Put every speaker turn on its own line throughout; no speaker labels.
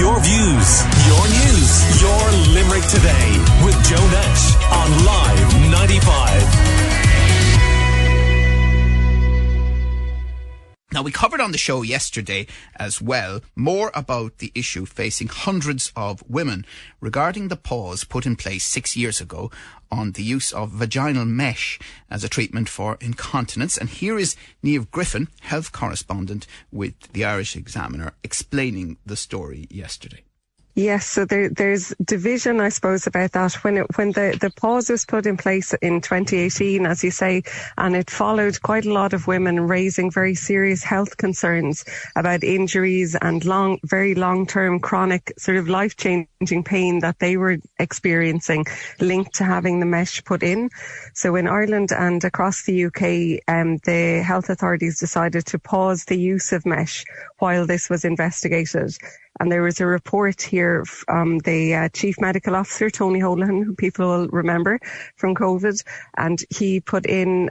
Your views, your news, your Limerick Today with Joe Nash on Live 95.
Now, we covered on the show yesterday as well more about the issue facing hundreds of women regarding the pause put in place 6 years ago on the use of vaginal mesh as a treatment for incontinence. And here is Niamh Griffin, health correspondent with the Irish Examiner, explaining the story yesterday.
Yes, so there's division, I suppose, about that. When the pause was put in place in 2018, as you say, and it followed quite a lot of women raising very serious health concerns about injuries and very long-term chronic sort of life-changing pain that they were experiencing linked to having the mesh put in. So in Ireland and across the UK, the health authorities decided to pause the use of mesh while this was investigated. And there was a report here from the Chief Medical Officer, Tony Holohan, who people will remember from COVID. And he put in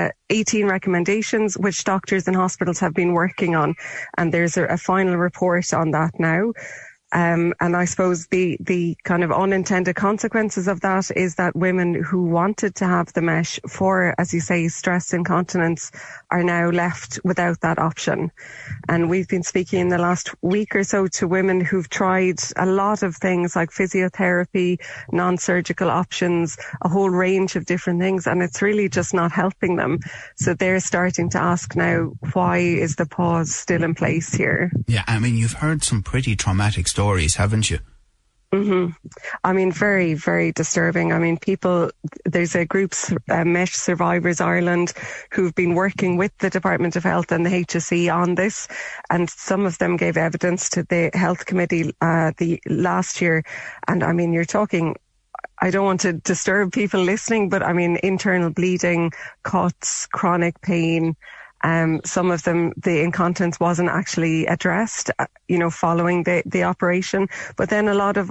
18 recommendations, which doctors and hospitals have been working on. And there's a final report on that now. And I suppose the kind of unintended consequences of that is that women who wanted to have the mesh for, as you say, stress incontinence are now left without that option. And we've been speaking in the last week or so to women who've tried a lot of things like physiotherapy, non-surgical options, a whole range of different things, and it's really just not helping them. So they're starting to ask now, why is the pause still in place here?
Yeah, I mean, you've heard some pretty traumatic stories, haven't you?
Mm-hmm. I mean, very, very disturbing. I mean, there's a group, Mesh Survivors Ireland, who've been working with the Department of Health and the HSE on this. And some of them gave evidence to the Health Committee the last year. And I mean, you're talking, I don't want to disturb people listening, but I mean, internal bleeding, cuts, chronic pain. Some of them, the incontinence wasn't actually addressed, following the operation. But then a lot of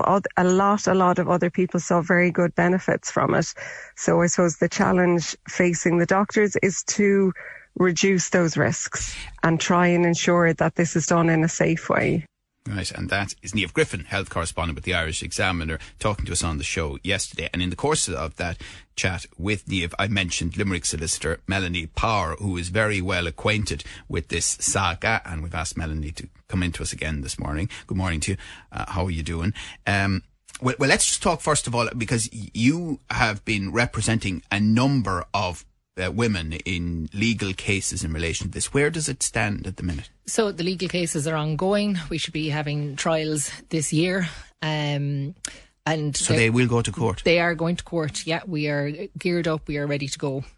other people saw very good benefits from it. So I suppose the challenge facing the doctors is to reduce those risks and try and ensure that this is done in a safe way.
Right, and that is Niamh Griffin, health correspondent with the Irish Examiner, talking to us on the show yesterday. And in the course of that chat with Niamh, I mentioned Limerick solicitor Melanie Power, who is very well acquainted with this saga, and we've asked Melanie to come into us again this morning. Good morning to you. How are you doing? Well, let's just talk first of all, because you have been representing a number of women in legal cases in relation to this. Where does it stand at the minute?
So the legal cases are ongoing. We should be having trials this year. And
so they will go to court? They
are going to court, yeah. We are geared up. We are ready to go.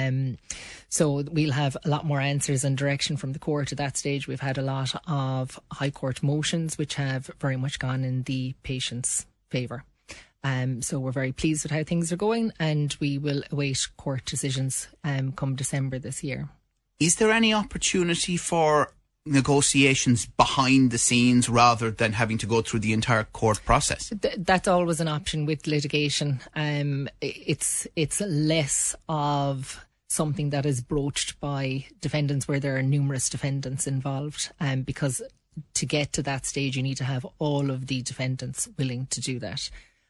So we'll have a lot more answers and direction from the court at that stage. We've had a lot of High Court motions which have very much gone in the patient's favour. So we're very pleased with how things are going, and we will await court decisions come December this year.
Is there any opportunity for negotiations behind the scenes rather than having to go through the entire court process?
That's always an option with litigation. It's less of something that is broached by defendants where there are numerous defendants involved, because to get to that stage you need to have all of the defendants willing to do that.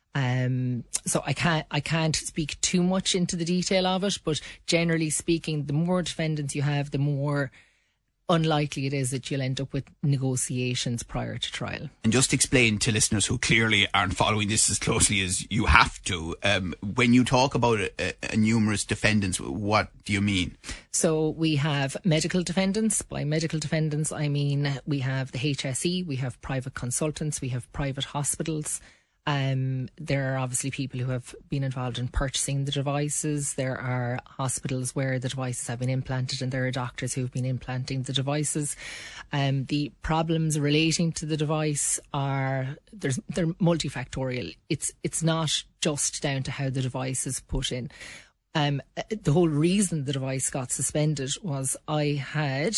So I can't speak too much into the detail of it, but generally speaking, the more defendants you have, the more unlikely it is that you'll end up with negotiations prior to trial.
And just explain to listeners who clearly aren't following this as closely as you have to, when you talk about numerous defendants, what do you mean?
So we have medical defendants. By medical defendants, I mean we have the HSE, we have private consultants, we have private hospitals. There are obviously people who have been involved in purchasing the devices. There are hospitals where the devices have been implanted, and there are doctors who have been implanting the devices. The problems relating to the device they're multifactorial. It's not just down to how the device is put in. The whole reason the device got suspended was I had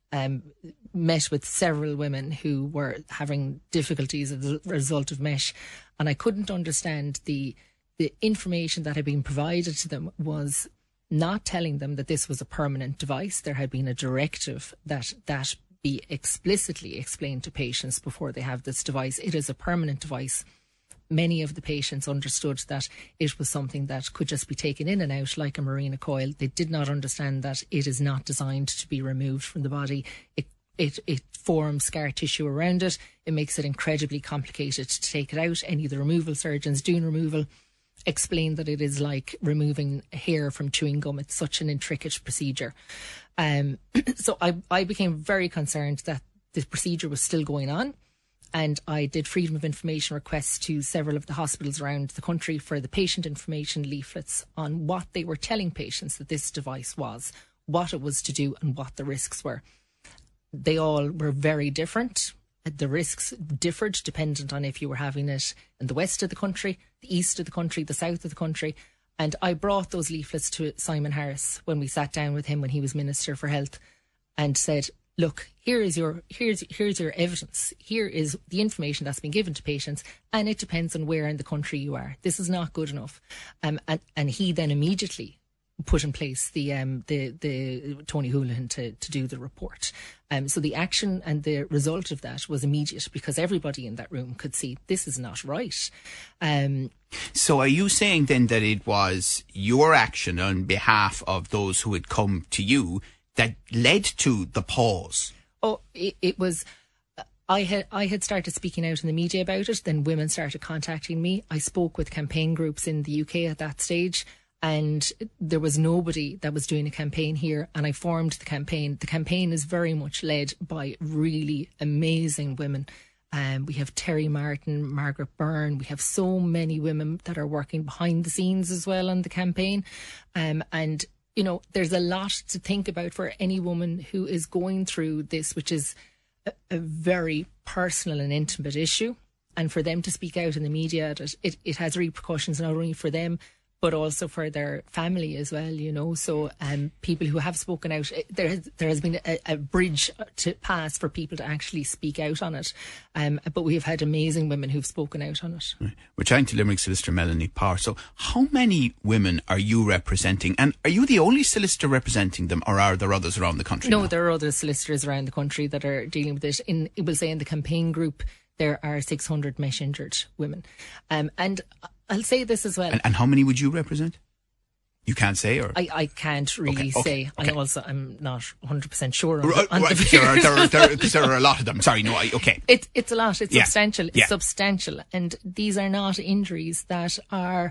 met with several women who were having difficulties as a result of mesh, and I couldn't understand the information that had been provided to them was not telling them that this was a permanent device. There had been a directive that be explicitly explained to patients before they have this device. It is a permanent device. Many of the patients understood that it was something that could just be taken in and out like a Mirena coil. They did not understand that it is not designed to be removed from the body. It forms scar tissue around it. It makes it incredibly complicated to take it out. Any of the removal surgeons doing removal explain that it is like removing hair from chewing gum. It's such an intricate procedure. So I became very concerned that the procedure was still going on. And I did freedom of information requests to several of the hospitals around the country for the patient information leaflets on what they were telling patients that this device was, what it was to do and what the risks were. They all were very different. The risks differed dependent on if you were having it in the west of the country, the east of the country, the south of the country. And I brought those leaflets to Simon Harris when we sat down with him when he was Minister for Health and said, look, here's your evidence. Here is the information that's been given to patients, and it depends on where in the country you are. This is not good enough. And he then immediately put in place the Tony Holohan to do the report. So the action and the result of that was immediate because everybody in that room could see this is not right.
So are you saying then that it was your action on behalf of those who had come to you that led to the pause?
Oh, it was. I had started speaking out in the media about it. Then women started contacting me. I spoke with campaign groups in the UK at that stage, and there was nobody that was doing a campaign here. And I formed the campaign. The campaign is very much led by really amazing women. We have Terry Martin, Margaret Byrne. We have so many women that are working behind the scenes as well on the campaign, and you know, there's a lot to think about for any woman who is going through this, which is a very personal and intimate issue. And for them to speak out in the media, it has repercussions not only for them, but also for their family as well, you know. So people who have spoken out, there has been a bridge to pass for people to actually speak out on it. But we have had amazing women who've spoken out on it.
Right. We're chatting to Limerick solicitor Melanie Power. So how many women are you representing? And are you the only solicitor representing them, or are there others around the country?
No,
now?
there are other solicitors around the country that are dealing with it. We'll say in the campaign group, there are 600 mesh injured women. And I'll say this as well.
And how many would you represent? You can't say, or
I can't really say.
Okay.
I'm not 100% sure
right.
on the
Because there are a lot of them. Sorry, no, okay.
It's a lot. It's substantial.
Yeah.
It's substantial, and these are not injuries that are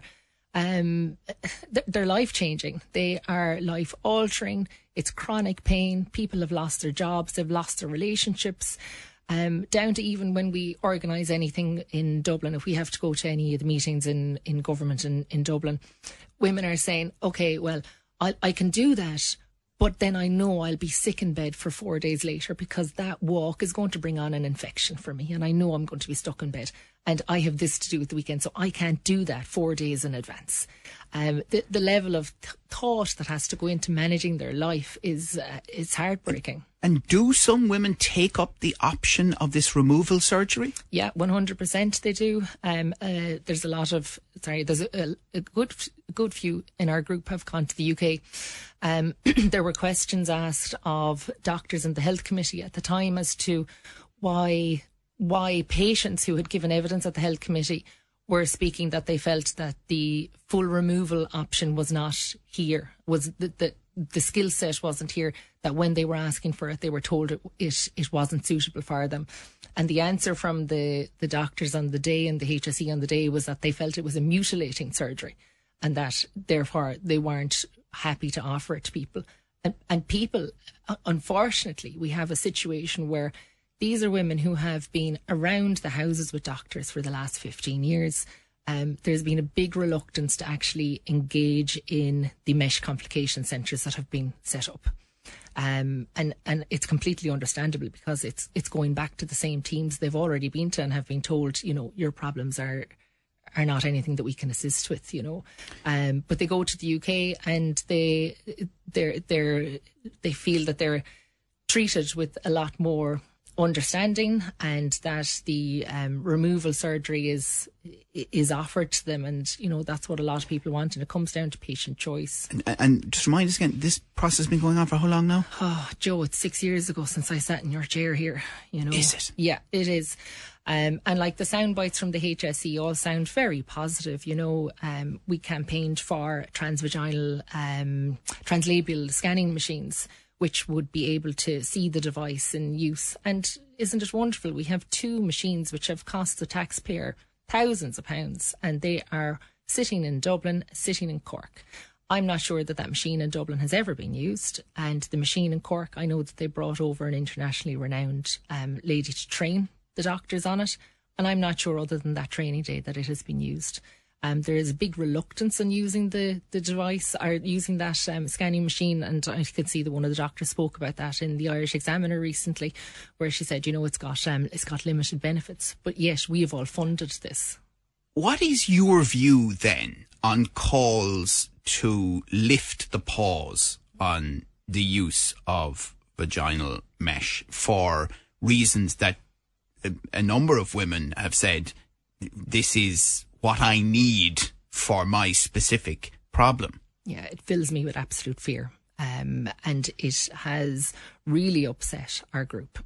they're life changing. They are life altering. It's chronic pain. People have lost their jobs. They've lost their relationships. Down to even when we organise anything in Dublin, if we have to go to any of the meetings in government in Dublin, women are saying, okay, well, I can do that, but then I know I'll be sick in bed for 4 days later because that walk is going to bring on an infection for me, and I know I'm going to be stuck in bed, and I have this to do at the weekend, so I can't do that 4 days in advance. The level of thought that has to go into managing their life is heartbreaking.
And do some women take up the option of this removal surgery?
Yeah, 100% they do. There's a lot of, there's a good few in our group have gone to the UK. There were questions asked of doctors in the health committee at the time as to why patients who had given evidence at the health committee were speaking that they felt that the full removal option was not here, was the skill set wasn't here, that when they were asking for it, they were told it wasn't suitable for them. And the answer from the doctors on the day and the HSE on the day was that they felt it was a mutilating surgery and that therefore they weren't happy to offer it to people. And people, unfortunately, we have a situation where these are women who have been around the houses with doctors for the last 15 years. There's been a big reluctance to actually engage in the mesh complication centres that have been set up. And it's completely understandable because it's going back to the same teams they've already been to and have been told, you know, your problems are not anything that we can assist with, you know. But they go to the UK and they feel that they're treated with a lot more understanding, and that the removal surgery is offered to them, and that's what a lot of people want, and it comes down to patient choice.
And just remind us again, this process has been going on for how long now?
Oh, Joe, it's 6 years ago since I sat in your chair here.
Is it?
Yeah, it is. And like the sound bites from the HSE all sound very positive. We campaigned for transvaginal, translabial scanning machines, which would be able to see the device in use. And isn't it wonderful? We have 2 machines which have cost the taxpayer thousands of pounds, and they are sitting in Dublin, sitting in Cork. I'm not sure that machine in Dublin has ever been used. And the machine in Cork, I know that they brought over an internationally renowned lady to train the doctors on it. And I'm not sure, other than that training day, that it has been used. There is a big reluctance on using the device, or using that scanning machine. And I can see that one of the doctors spoke about that in the Irish Examiner recently, where she said, it's got limited benefits. But yet we have all funded this.
What is your view then on calls to lift the pause on the use of vaginal mesh for reasons that a number of women have said, this is what I need for my specific problem?
Yeah, it fills me with absolute fear. And it has really upset our group.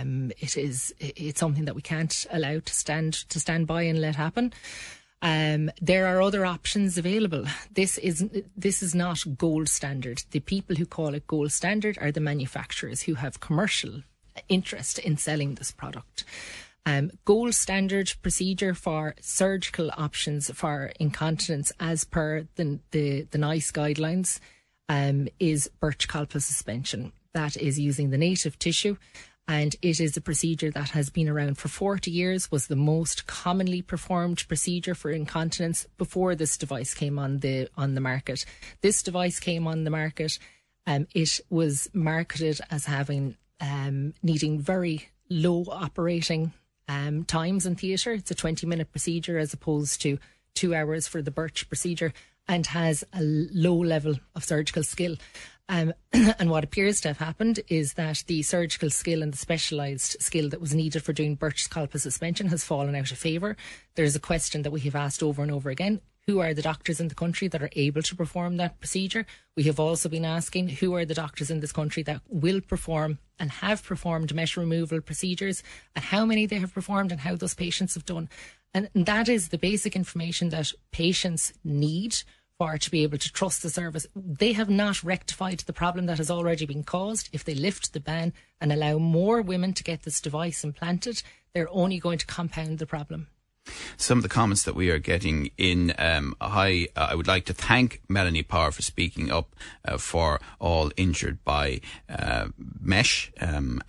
It's something that we can't allow to stand by and let happen. There are other options available. This is not gold standard. The people who call it gold standard are the manufacturers who have commercial interest in selling this product. Gold standard procedure for surgical options for incontinence, as per the NICE guidelines, is birch calpa suspension. That is using the native tissue, and it is a procedure that has been around for 40 years, was the most commonly performed procedure for incontinence before this device came on the market. This device came on the market. It was marketed as having needing very low operating times in theatre. It's a 20-minute procedure as opposed to 2 hours for the birch procedure, and has a low level of surgical skill. And what appears to have happened is that the surgical skill and the specialised skill that was needed for doing birch calpa suspension has fallen out of favour. There's a question that we have asked over and over again. Who are the doctors in the country that are able to perform that procedure? We have also been asking, who are the doctors in this country that will perform and have performed mesh removal procedures, and how many they have performed and how those patients have done. And that is the basic information that patients need for to be able to trust the service. They have not rectified the problem that has already been caused. If they lift the ban and allow more women to get this device implanted, they're only going to compound the problem.
Some of the comments that we are getting in, I would like to thank Melanie Power for speaking up for all injured by mesh, and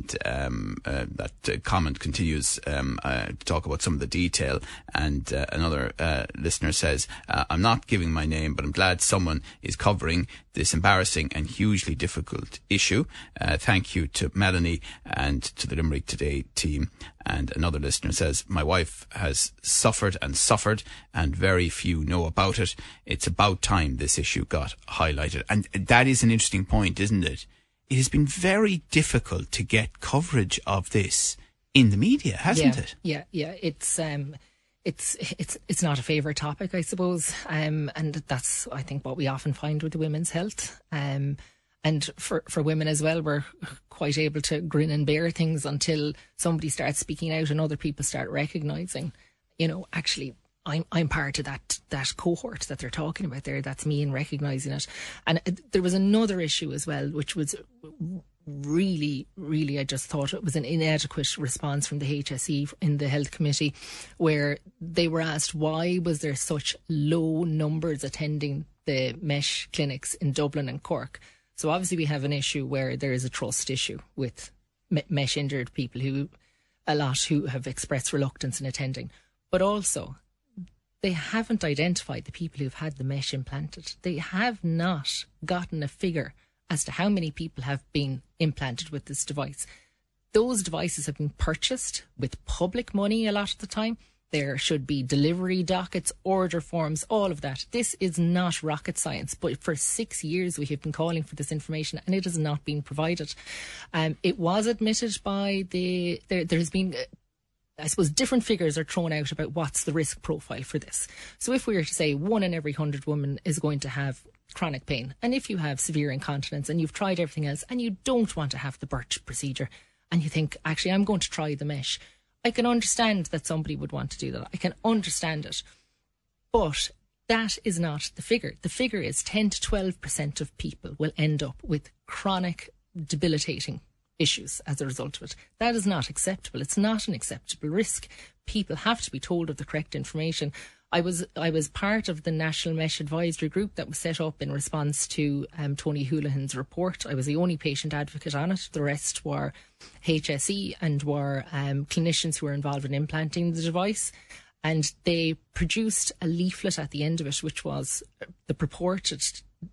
that comment continues to talk about some of the detail. And another listener says, I'm not giving my name, but I'm glad someone is covering this embarrassing and hugely difficult issue. Thank you to Melanie and to the Limerick Today team. And another listener says, my wife has suffered, and very few know about it. It's about time this issue got highlighted. And that is an interesting point, isn't it? It has been very difficult to get coverage of this in the media, hasn't it?
Yeah. It's not a favourite topic, I suppose. And that's, I think, what we often find with the women's health. And for women as well, we're quite able to grin and bear things until somebody starts speaking out and other people start recognising, actually, I'm part of that cohort that they're talking about there. That's me, and recognising it. And there was another issue as well, which was really, really, I just thought it was an inadequate response from the HSE in the Health Committee, where they were asked, why was there such low numbers attending the mesh clinics in Dublin and Cork? So obviously we have an issue where there is a trust issue with mesh injured people who have expressed reluctance in attending. But also, they haven't identified the people who've had the mesh implanted. They have not gotten a figure as to how many people have been implanted with this device. Those devices have been purchased with public money a lot of the time. There should be delivery dockets, order forms, all of that. This is not rocket science, but for 6 years we have been calling for this information and it has not been provided. It was admitted by there has been, I suppose, different figures are thrown out about what's the risk profile for this. So if we were to say 1 in every 100 women is going to have chronic pain, and if you have severe incontinence and you've tried everything else and you don't want to have the BERT procedure and you think, actually, I'm going to try the mesh, I can understand that somebody would want to do that. I can understand it. But that is not the figure. The figure is 10 to 12% of people will end up with chronic, debilitating issues as a result of it. That is not acceptable. It's not an acceptable risk. People have to be told of the correct information. I was part of the National Mesh Advisory Group that was set up in response to Tony Houlihan's report. I was the only patient advocate on it. The rest were HSE and were clinicians who were involved in implanting the device. And they produced a leaflet at the end of it, which was the purported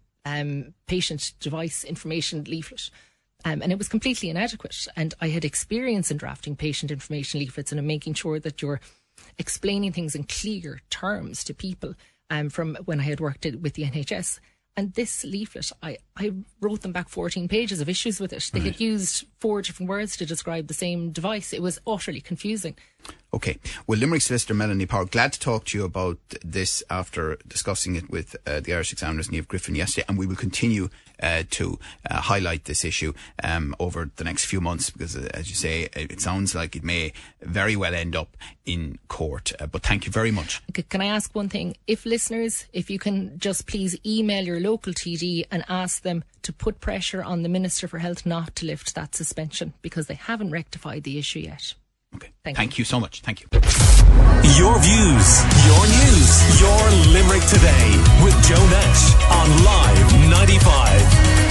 patient device information leaflet. And it was completely inadequate. And I had experience in drafting patient information leaflets and in making sure that you're explaining things in clear terms to people from when I had worked with the NHS. And this leaflet, I wrote them back 14 pages of issues with it. They had used 4 different words to describe the same device. It was utterly confusing.
Okay. Well, Limerick solicitor Melanie Power, glad to talk to you about this after discussing it with the Irish Examiner's Niamh Griffin yesterday, and we will continue to highlight this issue over the next few months because, as you say, it sounds like it may very well end up in court. But thank you very much.
Can I ask one thing? If listeners, if you can just please email your local TD and ask them to put pressure on the Minister for Health not to lift that suspension because they haven't rectified the issue yet.
Okay. Thank you so much. Thank you.
Your views, your news, your Limerick Today with Joe Nash on Live 95.